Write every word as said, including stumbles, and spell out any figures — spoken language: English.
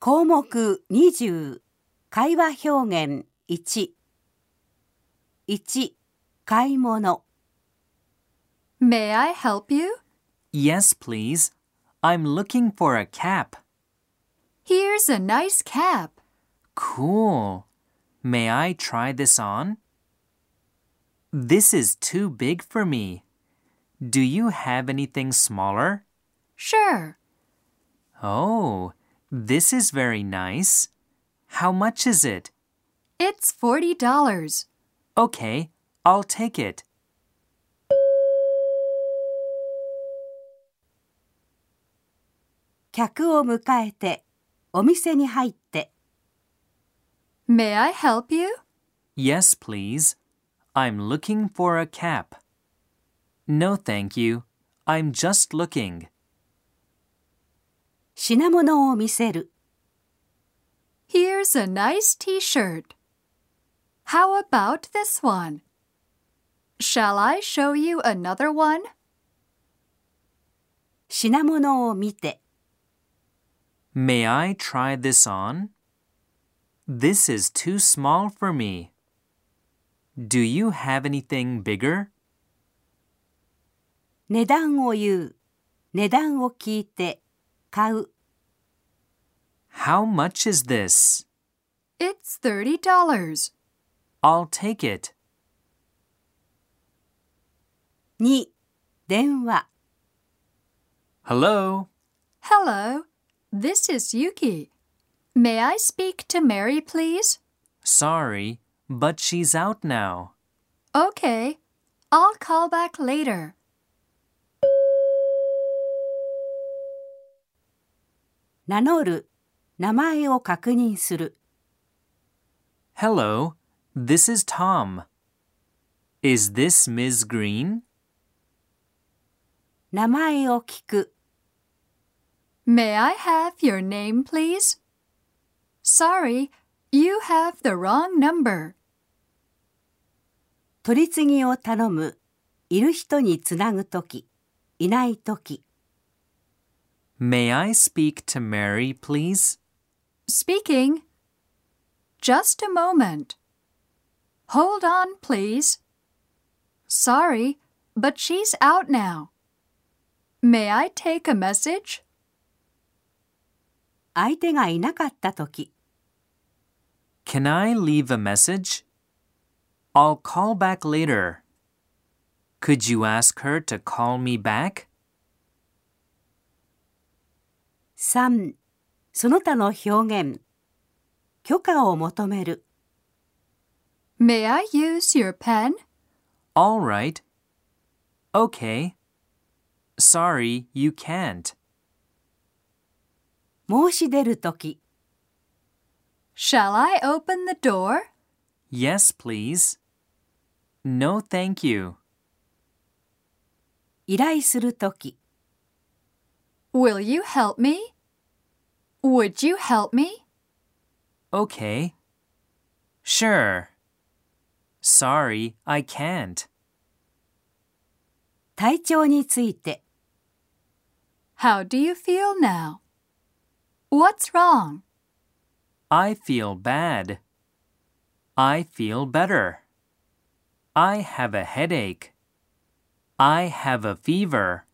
項目にじゅう、会話表現いち。いち、買い物。 May I help you? Yes, please. I'm looking for a cap. Here's a nice cap. Cool. May I try this on? This is too big for me. Do you have anything smaller? Sure. Oh, this is very nice. How much is it? It's forty dollars. Okay, I'll take it. 客を迎えて、お店に入って。 May I help you? Yes, please. I'm looking for a cap. No, thank you. I'm just looking. 品物を見せる。 Here's a nice t-shirt. How about this one? Shall I show you another one? 品物を見て。 May I try this on? This is too small for me. Do you have anything bigger? 値段を言う。値段を聞いて。買う。 How much is this? It's thirty dollars. I'll take it. に、電話。 Hello? Hello, this is Yuki. May I speak to Mary, please? Sorry, but she's out now. Okay, I'll call back later. 名乗る。名前を確認する。 Hello, this is Tom. Is this Miz Green? 名前を聞く。 May I have your name, please? Sorry, you have the wrong number. 取り次ぎを頼む。いる人につなぐとき。いないとき。 May I speak to Mary, please? Speaking. Just a moment. Hold on, please. Sorry, but she's out now. May I take a message? 相手がいなかったとき。 Can I leave a message? I'll call back later. Could you ask her to call me back? さん、その他の表現。許可を求める。 May I use your pen? All right. Okay. Sorry, you can't. 申し出るとき。 Shall I open the door? Yes, please. No, thank you. 依頼するとき。 Will you help me? Would you help me? Okay. Sure. Sorry, I can't. 体調について。 How do you feel now? What's wrong? I feel bad. I feel better. I have a headache. I have a fever.